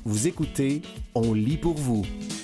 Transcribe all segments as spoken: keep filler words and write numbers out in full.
Vous écoutez On lit pour vous.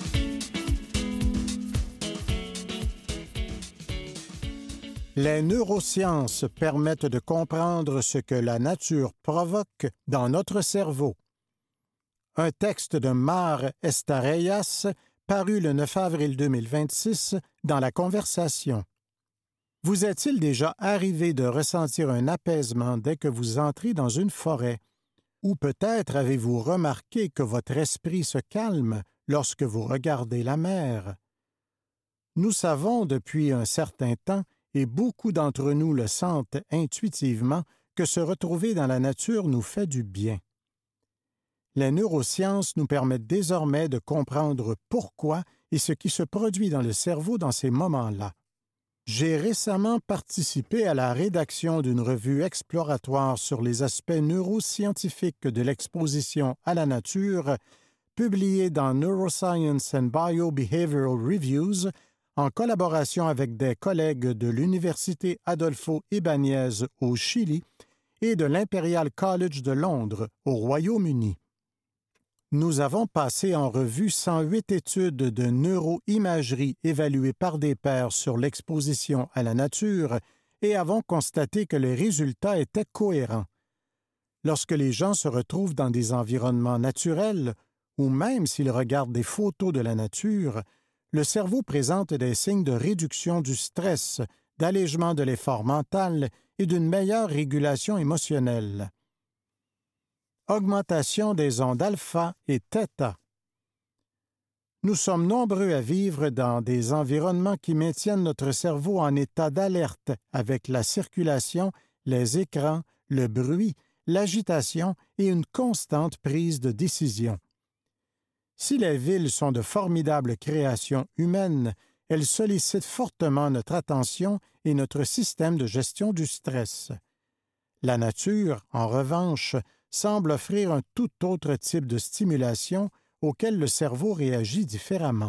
Les neurosciences permettent de comprendre ce que la nature provoque dans notre cerveau. Un texte de Mar Estarellas, paru le neuf avril deux mille vingt-six dans La Conversation. Vous est-il déjà arrivé de ressentir un apaisement dès que vous entrez dans une forêt? Ou peut-être avez-vous remarqué que votre esprit se calme lorsque vous regardez la mer? Nous savons depuis un certain temps, et beaucoup d'entre nous le sentent intuitivement, que se retrouver dans la nature nous fait du bien. Les neurosciences nous permettent désormais de comprendre pourquoi et ce qui se produit dans le cerveau dans ces moments-là. J'ai récemment participé à la rédaction d'une revue exploratoire sur les aspects neuroscientifiques de l'exposition à la nature, publiée dans Neuroscience and Biobehavioral Reviews, en collaboration avec des collègues de l'Université Adolfo Ibáñez au Chili et de l'Imperial College de Londres au Royaume-Uni. Nous avons passé en revue cent huit études de neuroimagerie évaluées par des pairs sur l'exposition à la nature et avons constaté que les résultats étaient cohérents. Lorsque les gens se retrouvent dans des environnements naturels, ou même s'ils regardent des photos de la nature, le cerveau présente des signes de réduction du stress, d'allègement de l'effort mental et d'une meilleure régulation émotionnelle. Augmentation des ondes alpha et θ. Nous sommes nombreux à vivre dans des environnements qui maintiennent notre cerveau en état d'alerte avec la circulation, les écrans, le bruit, l'agitation et une constante prise de décision. Si les villes sont de formidables créations humaines, elles sollicitent fortement notre attention et notre système de gestion du stress. La nature, en revanche, semble offrir un tout autre type de stimulation auquel le cerveau réagit différemment.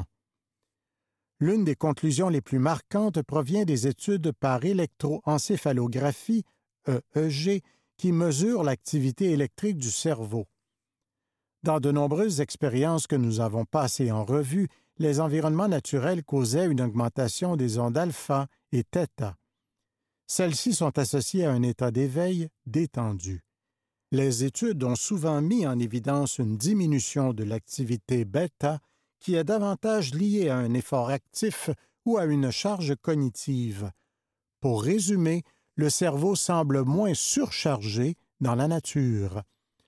L'une des conclusions les plus marquantes provient des études par électroencéphalographie, E E G, qui mesurent l'activité électrique du cerveau. Dans de nombreuses expériences que nous avons passées en revue, les environnements naturels causaient une augmentation des ondes alpha et θ. Celles-ci sont associées à un état d'éveil détendu. Les études ont souvent mis en évidence une diminution de l'activité bêta qui est davantage liée à un effort actif ou à une charge cognitive. Pour résumer, le cerveau semble moins surchargé dans la nature.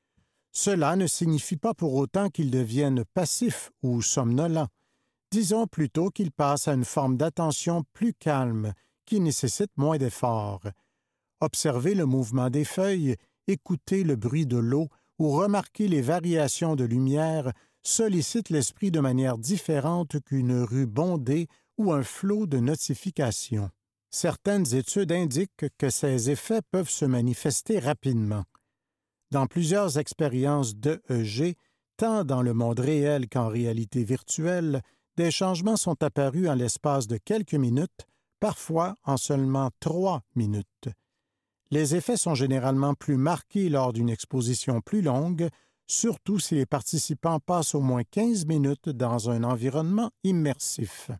Cela ne signifie pas pour autant qu'il devienne passif ou somnolent. Disons plutôt qu'il passe à une forme d'attention plus calme, qui nécessite moins d'efforts. Observer le mouvement des feuilles, écouter le bruit de l'eau ou remarquer les variations de lumière sollicite l'esprit de manière différente qu'une rue bondée ou un flot de notifications. Certaines études indiquent que ces effets peuvent se manifester rapidement. Dans plusieurs expériences d'E E G, tant dans le monde réel qu'en réalité virtuelle, des changements sont apparus en l'espace de quelques minutes, parfois en seulement trois minutes. Les effets sont généralement plus marqués lors d'une exposition plus longue, surtout si les participants passent au moins quinze minutes dans un environnement immersif.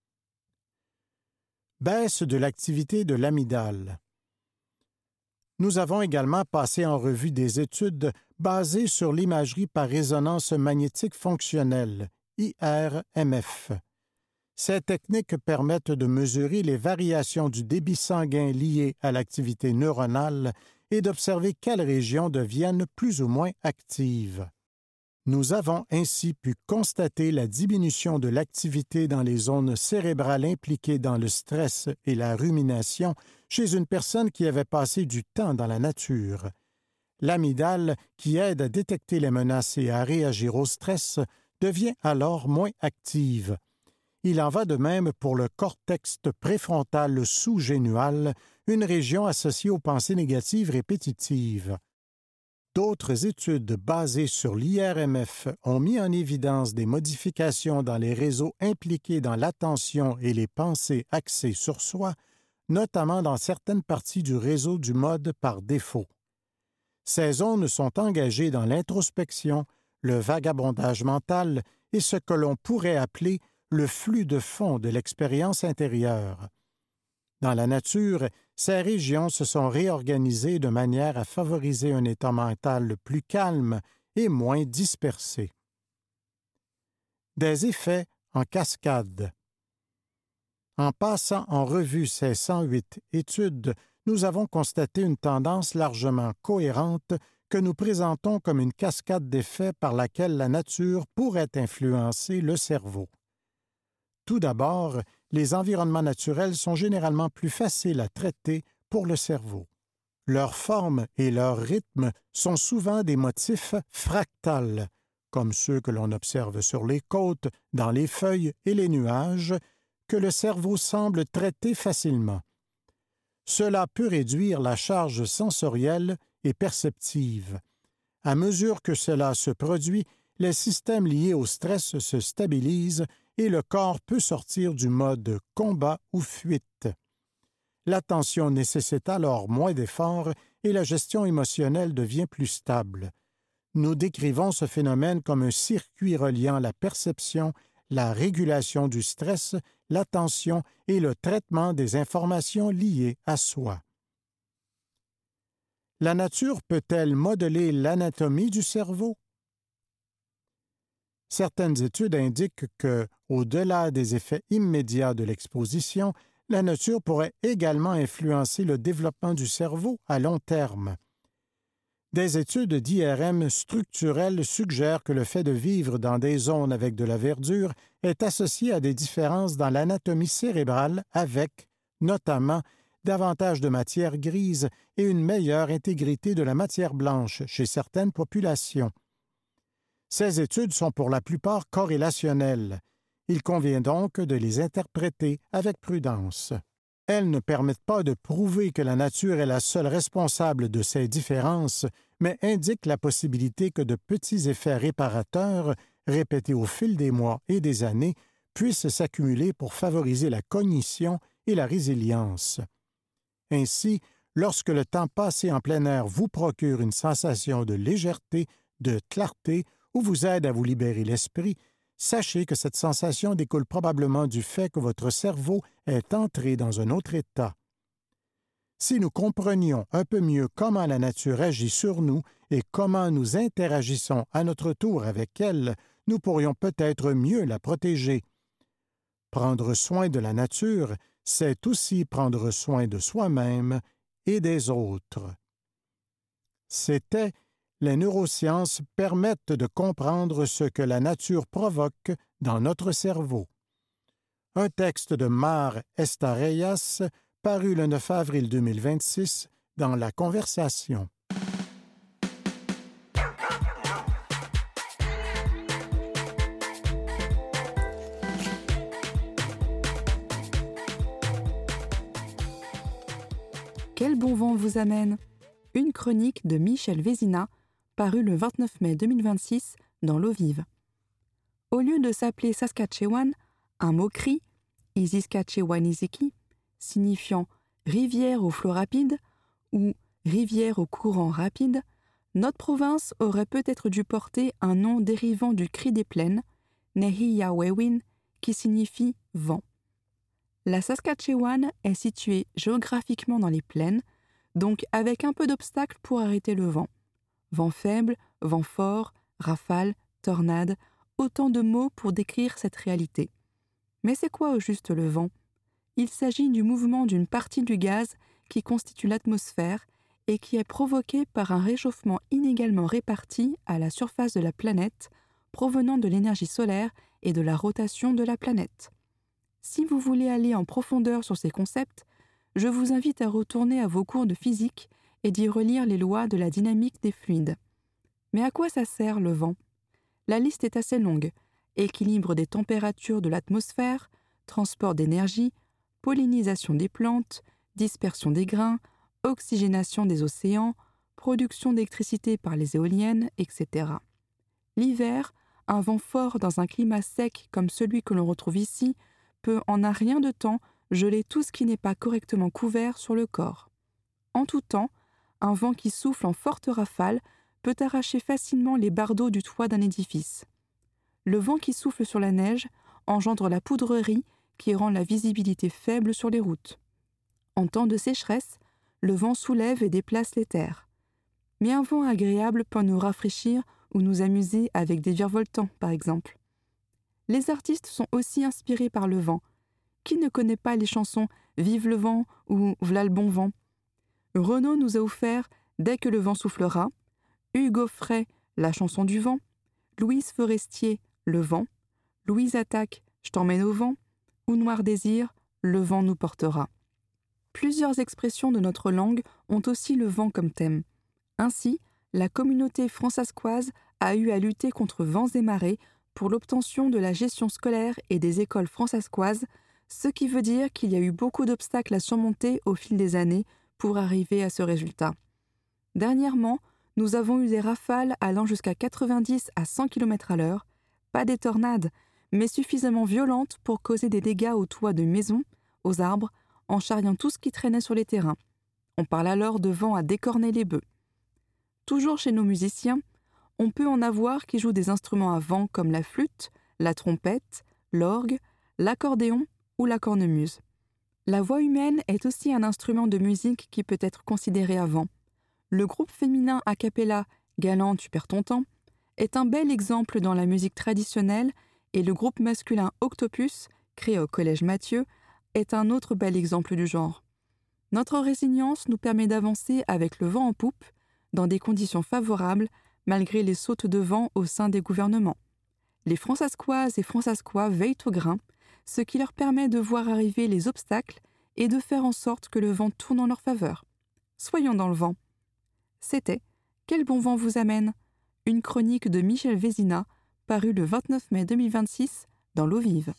Baisse de l'activité de l'amygdale. Nous avons également passé en revue des études basées sur l'imagerie par résonance magnétique fonctionnelle, I R M F. Ces techniques permettent de mesurer les variations du débit sanguin liées à l'activité neuronale et d'observer quelles régions deviennent plus ou moins actives. Nous avons ainsi pu constater la diminution de l'activité dans les zones cérébrales impliquées dans le stress et la rumination chez une personne qui avait passé du temps dans la nature. L'amygdale, qui aide à détecter les menaces et à réagir au stress, devient alors moins active. Il en va de même pour le cortex préfrontal sous-génual, une région associée aux pensées négatives répétitives. D'autres études basées sur l'I R M F ont mis en évidence des modifications dans les réseaux impliqués dans l'attention et les pensées axées sur soi, notamment dans certaines parties du réseau du mode par défaut. Ces zones sont engagées dans l'introspection, le vagabondage mental et ce que l'on pourrait appeler le flux de fond de l'expérience intérieure. Dans la nature, ces régions se sont réorganisées de manière à favoriser un état mental plus calme et moins dispersé. Des effets en cascade. En passant en revue ces cent huit études, nous avons constaté une tendance largement cohérente que nous présentons comme une cascade d'effets par laquelle la nature pourrait influencer le cerveau. Tout d'abord, les environnements naturels sont généralement plus faciles à traiter pour le cerveau. Leur forme et leur rythme sont souvent des motifs fractales, comme ceux que l'on observe sur les côtes, dans les feuilles et les nuages, que le cerveau semble traiter facilement. Cela peut réduire la charge sensorielle et perceptive. À mesure que cela se produit, les systèmes liés au stress se stabilisent et le corps peut sortir du mode combat ou fuite. L'attention nécessite alors moins d'efforts et la gestion émotionnelle devient plus stable. Nous décrivons ce phénomène comme un circuit reliant la perception, la régulation du stress, l'attention et le traitement des informations liées à soi. La nature peut-elle modeler l'anatomie du cerveau? Certaines études indiquent que, au-delà des effets immédiats de l'exposition, la nature pourrait également influencer le développement du cerveau à long terme. Des études d'I R M structurelles suggèrent que le fait de vivre dans des zones avec de la verdure est associé à des différences dans l'anatomie cérébrale avec, notamment, davantage de matière grise et une meilleure intégrité de la matière blanche chez certaines populations. Ces études sont pour la plupart corrélationnelles. Il convient donc de les interpréter avec prudence. Elles ne permettent pas de prouver que la nature est la seule responsable de ces différences, mais indiquent la possibilité que de petits effets réparateurs, répétés au fil des mois et des années, puissent s'accumuler pour favoriser la cognition et la résilience. Ainsi, lorsque le temps passé en plein air vous procure une sensation de légèreté, de clarté ou vous aide à vous libérer l'esprit, sachez que cette sensation découle probablement du fait que votre cerveau est entré dans un autre état. Si nous comprenions un peu mieux comment la nature agit sur nous et comment nous interagissons à notre tour avec elle, nous pourrions peut-être mieux la protéger. Prendre soin de la nature, c'est aussi prendre soin de soi-même et des autres. C'était « Les neurosciences permettent de comprendre ce que la nature provoque dans notre cerveau ». Un texte de Mar Estarellas, paru le neuf avril deux mille vingt-six dans La Conversation. Quel bon vent vous amène? Une chronique de Michel Vézina, parue le vingt-neuf mai deux mille vingt-six dans L'Eau Vive. Au lieu de s'appeler Saskatchewan, un mot cri, Isiskatchewaniziki, signifiant rivière au flot rapide ou rivière au courant rapide, notre province aurait peut-être dû porter un nom dérivant du cri des plaines, Nehiyawewin, qui signifie vent. La Saskatchewan est située géographiquement dans les plaines, donc avec un peu d'obstacles pour arrêter le vent. Vent faible, vent fort, rafale, tornade, autant de mots pour décrire cette réalité. Mais c'est quoi au juste le vent? Il s'agit du mouvement d'une partie du gaz qui constitue l'atmosphère et qui est provoqué par un réchauffement inégalement réparti à la surface de la planète, provenant de l'énergie solaire et de la rotation de la planète. Si vous voulez aller en profondeur sur ces concepts, je vous invite à retourner à vos cours de physique et d'y relire les lois de la dynamique des fluides. Mais à quoi ça sert le vent? La liste est assez longue. Équilibre des températures de l'atmosphère, transport d'énergie, pollinisation des plantes, dispersion des grains, oxygénation des océans, production d'électricité par les éoliennes, et cetera. L'hiver, un vent fort dans un climat sec comme celui que l'on retrouve ici, peut en un rien de temps geler tout ce qui n'est pas correctement couvert sur le corps. En tout temps, un vent qui souffle en forte rafale peut peut arracher facilement les bardeaux du toit d'un édifice. Le vent qui souffle sur la neige engendre la poudrerie qui rend la visibilité faible sur les routes. En temps de sécheresse, le vent soulève et déplace les terres. Mais un vent agréable peut nous rafraîchir ou nous amuser avec des virevoltants, par exemple. Les artistes sont aussi inspirés par le vent. Qui ne connaît pas les chansons « Vive le vent » ou « V'là le bon vent » Renaud nous a offert « Dès que le vent soufflera », Hugues Aufray « La chanson du vent », Louise Forestier « Le vent », Louise Attaque « Je t'emmène au vent » ou Noir Désir « Le vent nous portera ». Plusieurs expressions de notre langue ont aussi le vent comme thème. Ainsi, la communauté françaiscoise a eu à lutter contre vents et marées pour l'obtention de la gestion scolaire et des écoles françaiscoises, ce qui veut dire qu'il y a eu beaucoup d'obstacles à surmonter au fil des années pour arriver à ce résultat. Dernièrement, nous avons eu des rafales allant jusqu'à quatre-vingt-dix à cent kilomètres à l'heure, pas des tornades, mais suffisamment violentes pour causer des dégâts aux toits de maisons, aux arbres, en charriant tout ce qui traînait sur les terrains. On parle alors de vent à décorner les bœufs. Toujours chez nos musiciens, on peut en avoir qui jouent des instruments à vent comme la flûte, la trompette, l'orgue, l'accordéon ou la cornemuse. La voix humaine est aussi un instrument de musique qui peut être considéré à vent. Le groupe féminin a cappella « Galant, tu perds ton temps » est un bel exemple dans la musique traditionnelle et le groupe masculin Octopus, créé au Collège Mathieu, est un autre bel exemple du genre. Notre résilience nous permet d'avancer avec le vent en poupe, dans des conditions favorables, malgré les sautes de vent au sein des gouvernements. Les Françaiscoises et Françaiscois veillent au grain, ce qui leur permet de voir arriver les obstacles et de faire en sorte que le vent tourne en leur faveur. Soyons dans le vent. C'était « Quel bon vent vous amène ?» une chronique de Michel Vézina, parue le vingt-neuf mai deux mille vingt-six dans l'Eau Vive.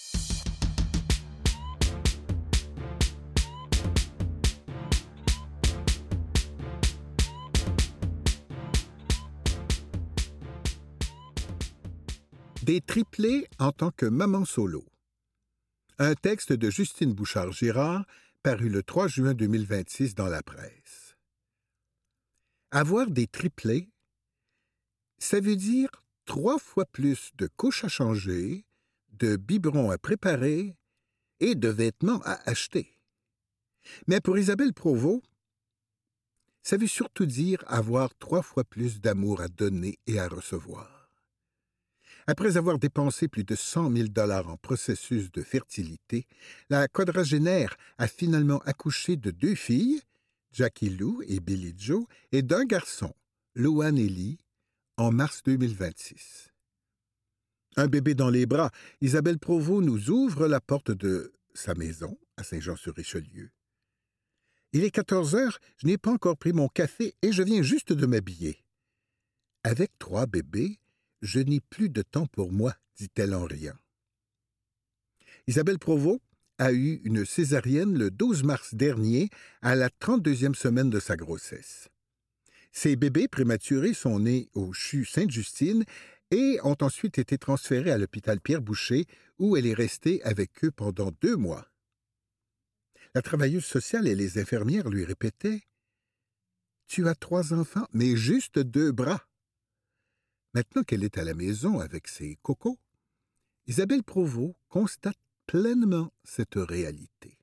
Des triplés en tant que maman solo. Un texte de Justine Bouchard-Girard, paru le trois juin deux mille vingt-six dans la presse. Avoir des triplés, ça veut dire trois fois plus de couches à changer, de biberons à préparer et de vêtements à acheter. Mais pour Isabelle Provost, ça veut surtout dire avoir trois fois plus d'amour à donner et à recevoir. Après avoir dépensé plus de cent mille dollars en processus de fertilité, la quadragénaire a finalement accouché de deux filles, Jackie Lou et Billy Joe, et d'un garçon, Loan Ellie, en mars deux mille vingt-six. Un bébé dans les bras, Isabelle Provost nous ouvre la porte de sa maison à Saint-Jean-sur-Richelieu. Il est quatorze heures, je n'ai pas encore pris mon café et je viens juste de m'habiller. Avec trois bébés, je n'ai plus de temps pour moi, dit-elle en riant. Isabelle Provost a eu une césarienne le douze mars dernier, à la trente-deuxième semaine de sa grossesse. Ses bébés prématurés sont nés au C H U Sainte-Justine et ont ensuite été transférés à l'hôpital Pierre-Boucher, où elle est restée avec eux pendant deux mois. La travailleuse sociale et les infirmières lui répétaient « Tu as trois enfants, mais juste deux bras. » Maintenant qu'elle est à la maison avec ses cocos, Isabelle Provost constate pleinement cette réalité.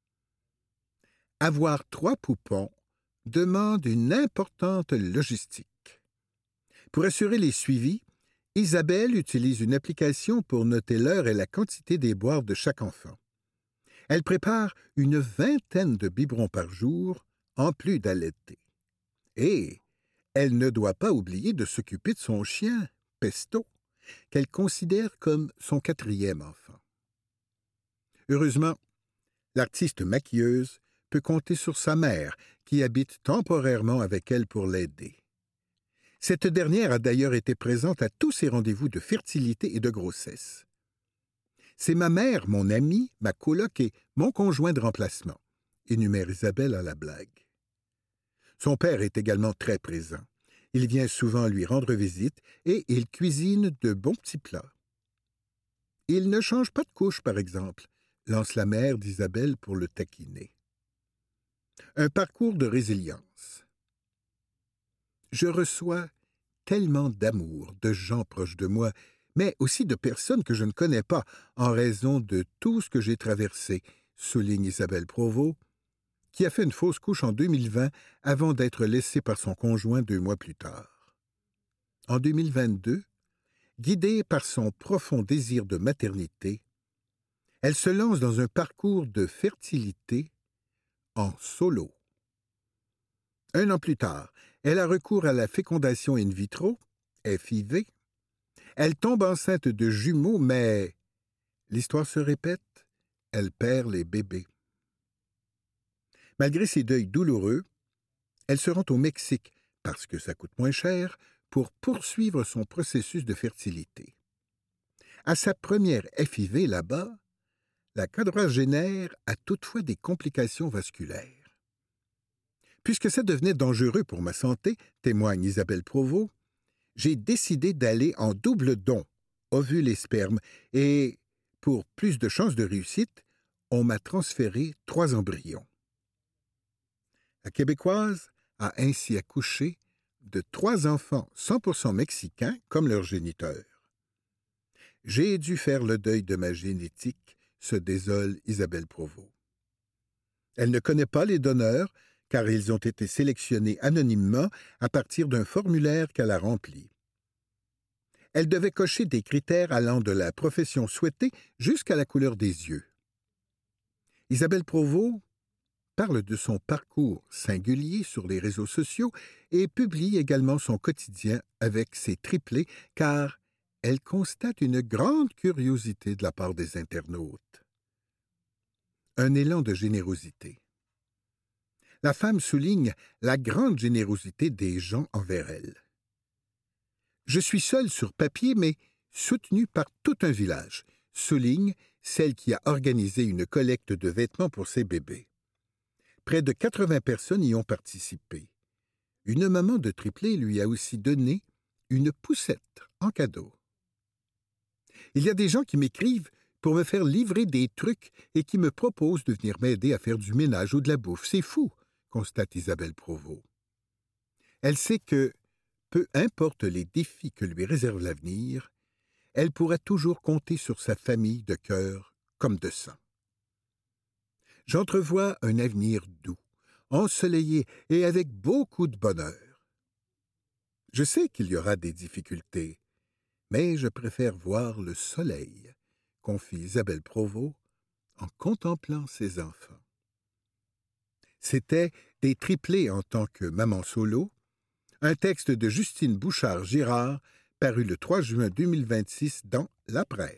Avoir trois poupons demande une importante logistique. Pour assurer les suivis, Isabelle utilise une application pour noter l'heure et la quantité des boires de chaque enfant. Elle prépare une vingtaine de biberons par jour, en plus d'allaiter. Et elle ne doit pas oublier de s'occuper de son chien, Pesto, qu'elle considère comme son quatrième enfant. Heureusement, l'artiste maquilleuse peut compter sur sa mère, qui habite temporairement avec elle pour l'aider. Cette dernière a d'ailleurs été présente à tous ses rendez-vous de fertilité et de grossesse. C'est ma mère, mon amie, ma coloc et mon conjoint de remplacement, énumère Isabelle à la blague. Son père est également très présent. Il vient souvent lui rendre visite et il cuisine de bons petits plats. Il ne change pas de couche, par exemple, lance la mère d'Isabelle pour le taquiner. Un parcours de résilience. Je reçois tellement d'amour, de gens proches de moi, mais aussi de personnes que je ne connais pas, en raison de tout ce que j'ai traversé, souligne Isabelle Provost, qui a fait une fausse couche en deux mille vingt avant d'être laissée par son conjoint deux mois plus tard. En deux mille vingt-deux, guidée par son profond désir de maternité, elle se lance dans un parcours de fertilité en solo. Un an plus tard, elle a recours à la fécondation in vitro, F I V. Elle tombe enceinte de jumeaux, mais l'histoire se répète, elle perd les bébés. Malgré ces deuils douloureux, elle se rend au Mexique, parce que ça coûte moins cher, pour poursuivre son processus de fertilité. À sa première F I V là-bas, la quadragénaire a toutefois des complications vasculaires. Puisque ça devenait dangereux pour ma santé, témoigne Isabelle Provost, j'ai décidé d'aller en double don, ovule et sperme, et, pour plus de chances de réussite, on m'a transféré trois embryons. La Québécoise a ainsi accouché de trois enfants cent pour cent mexicains comme leurs géniteurs. J'ai dû faire le deuil de ma génétique, se désole Isabelle Provost. Elle ne connaît pas les donneurs, car ils ont été sélectionnés anonymement à partir d'un formulaire qu'elle a rempli. Elle devait cocher des critères allant de la profession souhaitée jusqu'à la couleur des yeux. Isabelle Provost parle de son parcours singulier sur les réseaux sociaux et publie également son quotidien avec ses triplés, car elle constate une grande curiosité de la part des internautes. Un élan de générosité. La femme souligne la grande générosité des gens envers elle. Je suis seule sur papier, mais soutenue par tout un village, souligne celle qui a organisé une collecte de vêtements pour ses bébés. Près de quatre-vingts personnes y ont participé. Une maman de triplé lui a aussi donné une poussette en cadeau. Il y a des gens qui m'écrivent pour me faire livrer des trucs et qui me proposent de venir m'aider à faire du ménage ou de la bouffe. C'est fou, constate Isabelle Provost. Elle sait que, peu importe les défis que lui réserve l'avenir, elle pourra toujours compter sur sa famille de cœur comme de sang. J'entrevois un avenir doux, ensoleillé et avec beaucoup de bonheur. Je sais qu'il y aura des difficultés, mais je préfère voir le soleil, confie Isabelle Provost en contemplant ses enfants. C'était Des triplés en tant que maman solo, un texte de Justine Bouchard-Girard paru le trois juin deux mille vingt-six dans La Presse.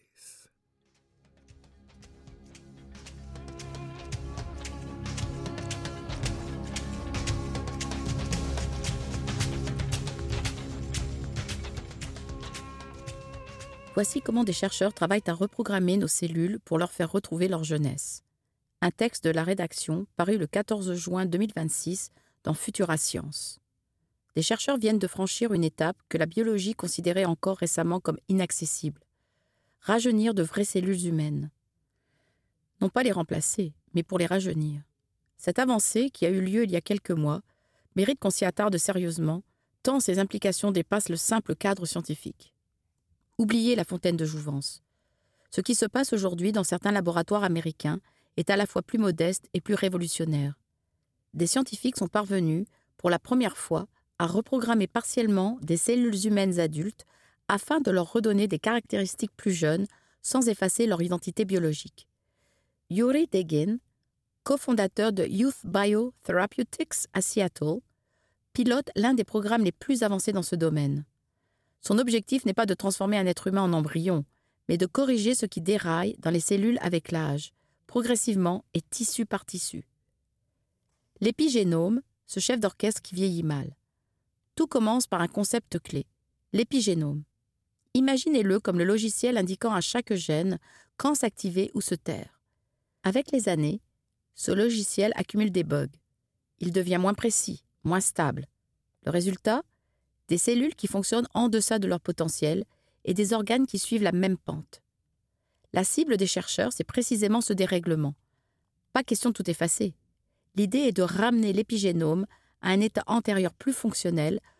Voici comment des chercheurs travaillent à reprogrammer nos cellules pour leur faire retrouver leur jeunesse. Un texte de la rédaction paru le quatorze juin deux mille vingt-six dans Futura Science. Des chercheurs viennent de franchir une étape que la biologie considérait encore récemment comme inaccessible. Rajeunir de vraies cellules humaines. Non pas les remplacer, mais pour les rajeunir. Cette avancée, qui a eu lieu il y a quelques mois, mérite qu'on s'y attarde sérieusement, tant ses implications dépassent le simple cadre scientifique. Oubliez la fontaine de jouvence. Ce qui se passe aujourd'hui dans certains laboratoires américains est à la fois plus modeste et plus révolutionnaire. Des scientifiques sont parvenus, pour la première fois, à reprogrammer partiellement des cellules humaines adultes afin de leur redonner des caractéristiques plus jeunes sans effacer leur identité biologique. Yuri Degin, cofondateur de Youth Biotherapeutics à Seattle, pilote l'un des programmes les plus avancés dans ce domaine. Son objectif n'est pas de transformer un être humain en embryon, mais de corriger ce qui déraille dans les cellules avec l'âge, progressivement et tissu par tissu. L'épigénome, ce chef d'orchestre qui vieillit mal. Tout commence par un concept clé, l'épigénome. Imaginez-le comme le logiciel indiquant à chaque gène quand s'activer ou se taire. Avec les années, ce logiciel accumule des bugs. Il devient moins précis, moins stable. Le résultat ? Des cellules qui fonctionnent en deçà de leur potentiel et des organes qui suivent la même pente. La cible des chercheurs, c'est précisément ce dérèglement. Pas question de tout effacer. L'idée est de ramener l'épigénome à un état antérieur plus fonctionnel,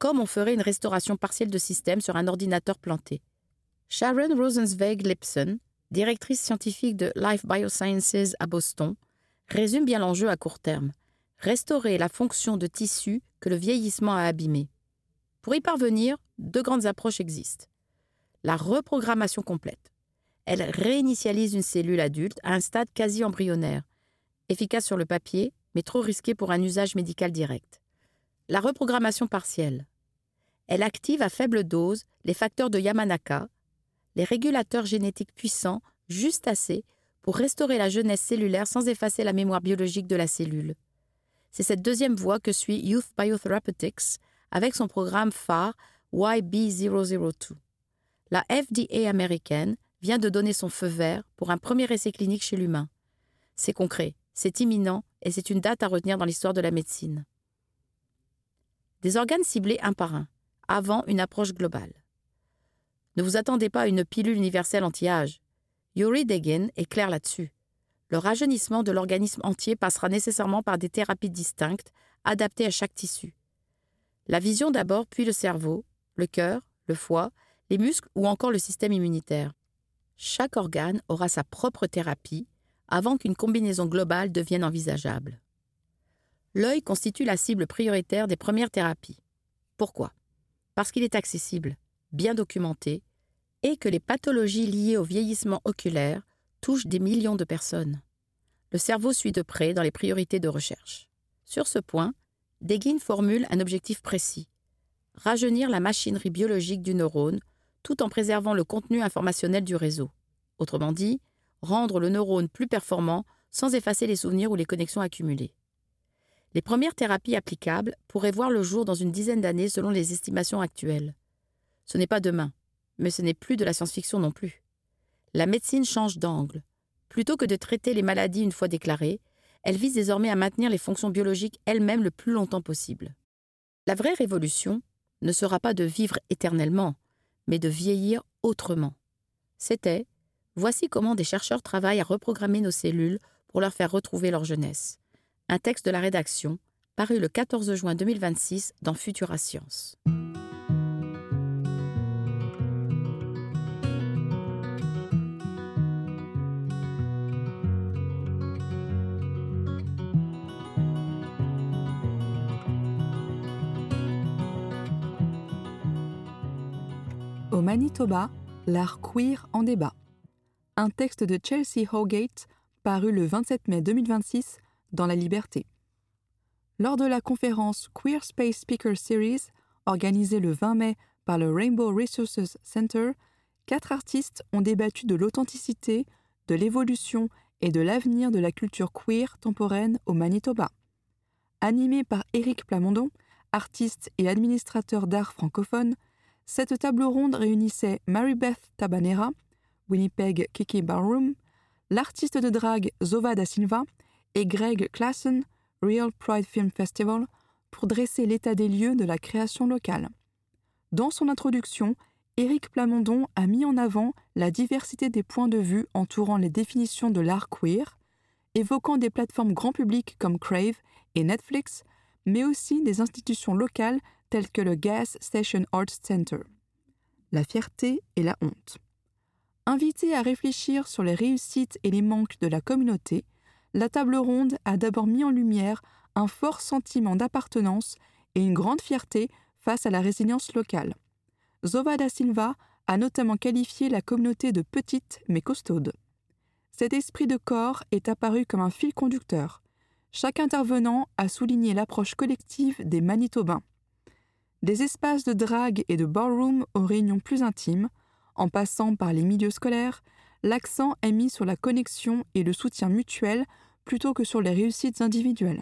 comme on ferait une restauration partielle de système sur un ordinateur planté. Sharon Rosenzweig-Lipson, directrice scientifique de Life Biosciences à Boston, résume bien l'enjeu à court terme. Restaurer la fonction de tissu que le vieillissement a abîmé. Pour y parvenir, deux grandes approches existent. La reprogrammation complète. Elle réinitialise une cellule adulte à un stade quasi embryonnaire, efficace sur le papier, mais trop risqué pour un usage médical direct. La reprogrammation partielle. Elle active à faible dose les facteurs de Yamanaka, les régulateurs génétiques puissants, juste assez pour restaurer la jeunesse cellulaire sans effacer la mémoire biologique de la cellule. C'est cette deuxième voie que suit Youth Biotherapeutics avec son programme phare Y B zéro zéro deux. La F D A américaine vient de donner son feu vert pour un premier essai clinique chez l'humain. C'est concret, c'est imminent et c'est une date à retenir dans l'histoire de la médecine. Des organes ciblés un par un, avant une approche globale. Ne vous attendez pas à une pilule universelle anti-âge. Yuri Degin est clair là-dessus. Le rajeunissement de l'organisme entier passera nécessairement par des thérapies distinctes, adaptées à chaque tissu. La vision d'abord, puis le cerveau, le cœur, le foie, les muscles ou encore le système immunitaire. Chaque organe aura sa propre thérapie avant qu'une combinaison globale devienne envisageable. L'œil constitue la cible prioritaire des premières thérapies. Pourquoi ? Parce qu'il est accessible, bien documenté, et que les pathologies liées au vieillissement oculaire touchent des millions de personnes. Le cerveau suit de près dans les priorités de recherche. Sur ce point, Degin formule un objectif précis, rajeunir la machinerie biologique du neurone tout en préservant le contenu informationnel du réseau. Autrement dit, rendre le neurone plus performant sans effacer les souvenirs ou les connexions accumulées. Les premières thérapies applicables pourraient voir le jour dans une dizaine d'années selon les estimations actuelles. Ce n'est pas demain, mais ce n'est plus de la science-fiction non plus. La médecine change d'angle. Plutôt que de traiter les maladies une fois déclarées, elle vise désormais à maintenir les fonctions biologiques elles-mêmes le plus longtemps possible. La vraie révolution ne sera pas de vivre éternellement, mais de vieillir autrement. C'était « Voici comment des chercheurs travaillent à reprogrammer nos cellules pour leur faire retrouver leur jeunesse ». Un texte de la rédaction, paru le quatorze juin deux mille vingt-six dans Futura Science. Au Manitoba, l'art queer en débat. Un texte de Chelsea Hogate, paru le vingt-sept mai deux mille vingt-six dans La Liberté. Lors de la conférence Queer Space Speaker Series, organisée le vingt mai par le Rainbow Resources Center, quatre artistes ont débattu de l'authenticité, de l'évolution et de l'avenir de la culture queer temporaine au Manitoba. Animée par Éric Plamondon, artiste et administrateur d'art francophone, cette table ronde réunissait Marybeth Tabanera, Winnipeg Kiki Ballroom, l'artiste de drague Zova da Silva et Greg Klassen, Real Pride Film Festival, pour dresser l'état des lieux de la création locale. Dans son introduction, Éric Plamondon a mis en avant la diversité des points de vue entourant les définitions de l'art queer, évoquant des plateformes grand public comme Crave et Netflix, mais aussi des institutions locales telles que le Gas Station Arts Center. La fierté et la honte. Invité à réfléchir sur les réussites et les manques de la communauté, la table ronde a d'abord mis en lumière un fort sentiment d'appartenance et une grande fierté face à la résilience locale. Zova da Silva a notamment qualifié la communauté de petite mais costaude. Cet esprit de corps est apparu comme un fil conducteur. Chaque intervenant a souligné l'approche collective des Manitobains. Des espaces de drague et de ballroom aux réunions plus intimes, en passant par les milieux scolaires, l'accent est mis sur la connexion et le soutien mutuel plutôt que sur les réussites individuelles.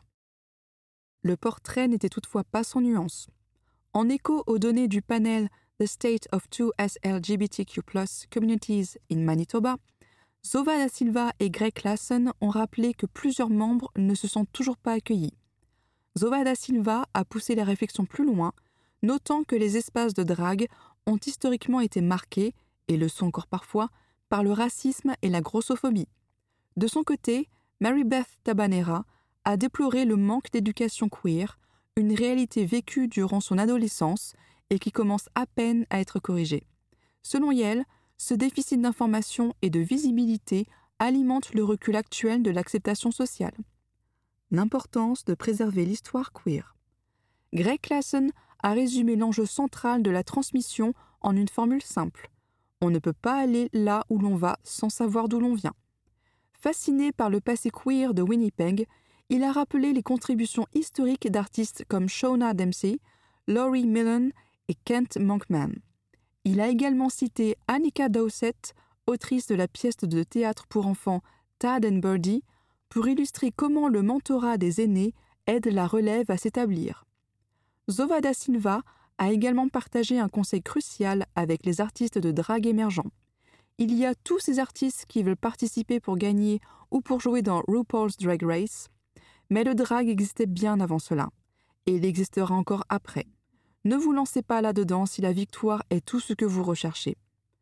Le portrait n'était toutefois pas sans nuance. En écho aux données du panel The State of Two S L G B T Q plus Communities in Manitoba, Zova da Silva et Greg Klassen ont rappelé que plusieurs membres ne se sont toujours pas accueillis. Zova da Silva a poussé la réflexion plus loin, notant que les espaces de drague ont historiquement été marqués, et le sont encore parfois, par le racisme et la grossophobie. De son côté, Marybeth Tabanera a déploré le manque d'éducation queer, une réalité vécue durant son adolescence et qui commence à peine à être corrigée. Selon Yale, ce déficit d'information et de visibilité alimente le recul actuel de l'acceptation sociale. L'importance de préserver l'histoire queer. Greg Clason a résumé l'enjeu central de la transmission en une formule simple. On ne peut pas aller là où l'on va sans savoir d'où l'on vient. Fasciné par le passé queer de Winnipeg, il a rappelé les contributions historiques d'artistes comme Shauna Dempsey, Laurie Millen et Kent Monkman. Il a également cité Annika Dowsett, autrice de la pièce de théâtre pour enfants Tad and Birdie, pour illustrer comment le mentorat des aînés aide la relève à s'établir. Zova da Silva a également partagé un conseil crucial avec les artistes de drague émergents. Il y a tous ces artistes qui veulent participer pour gagner ou pour jouer dans RuPaul's Drag Race, mais le drag existait bien avant cela, et il existera encore après. Ne vous lancez pas là-dedans si la victoire est tout ce que vous recherchez.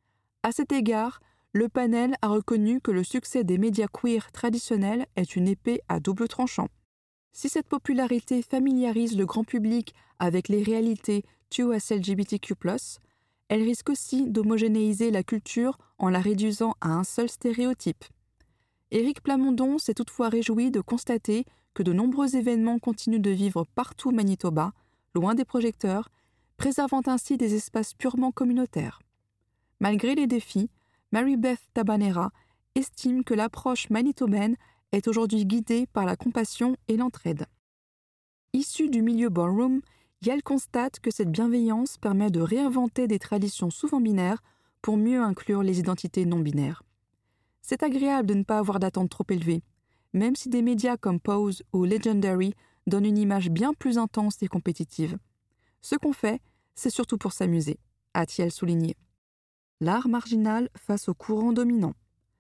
À cet égard, le panel a reconnu que le succès des médias queer traditionnels est une épée à double tranchant. Si cette popularité familiarise le grand public avec les réalités Q S L G B T Q plus, elle risque aussi d'homogénéiser la culture en la réduisant à un seul stéréotype. Éric Plamondon s'est toutefois réjoui de constater que de nombreux événements continuent de vivre partout au Manitoba, loin des projecteurs, préservant ainsi des espaces purement communautaires. Malgré les défis, Mary-Beth Tabanera estime que l'approche manitobaine est aujourd'hui guidée par la compassion et l'entraide. Issue du milieu ballroom, Yale constate que cette bienveillance permet de réinventer des traditions souvent binaires pour mieux inclure les identités non-binaires. C'est agréable de ne pas avoir d'attentes trop élevées, même si des médias comme Pose ou Legendary donnent une image bien plus intense et compétitive. Ce qu'on fait, c'est surtout pour s'amuser, a-t-il souligné. L'art marginal face au courant dominant.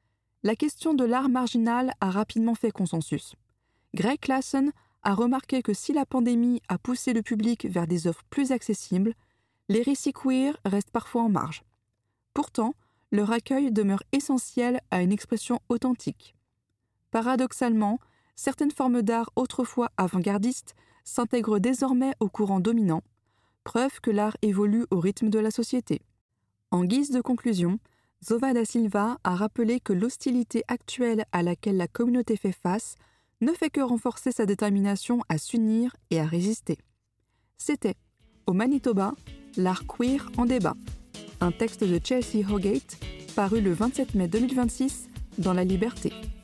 La question de l'art marginal a rapidement fait consensus. Greg Clason a remarqué que si la pandémie a poussé le public vers des œuvres plus accessibles, les récits queer restent parfois en marge. Pourtant, leur accueil demeure essentiel à une expression authentique. Paradoxalement, certaines formes d'art autrefois avant-gardistes s'intègrent désormais au courant dominant, preuve que l'art évolue au rythme de la société. En guise de conclusion, Zova da Silva a rappelé que l'hostilité actuelle à laquelle la communauté fait face ne fait que renforcer sa détermination à s'unir et à résister. C'était, au Manitoba, l'art queer en débat. Un texte de Chelsea Hogate, paru le vingt-sept mai deux mille vingt-six dans La Liberté.